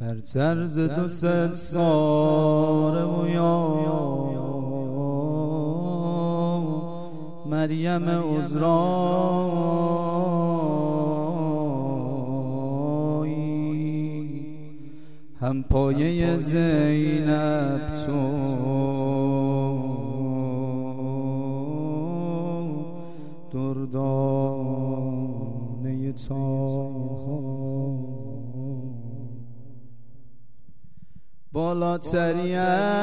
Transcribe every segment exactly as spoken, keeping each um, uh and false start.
برتر ز دو ست ساره و یا مریم عذرایی، هم پایه زینب تو دردانه طاها، بالاتری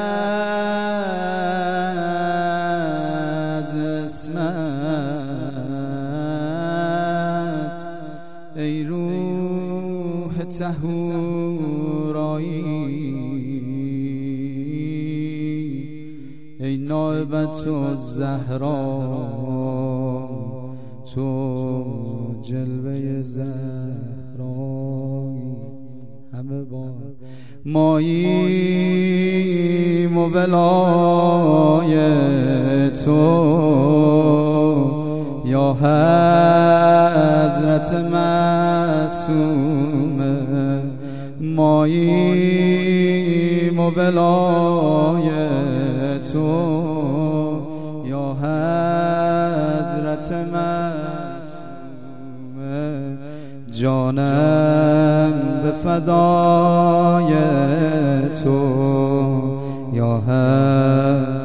از اسمت ای روح طهورایی، ای نائبت الزهرا تو جلوه زهرایی، همه با ماییم و ولای تو یا حضرت معصومه، ماییم و ولای تو یا حضرت معصومه، جانم به فدای تو یا حضرت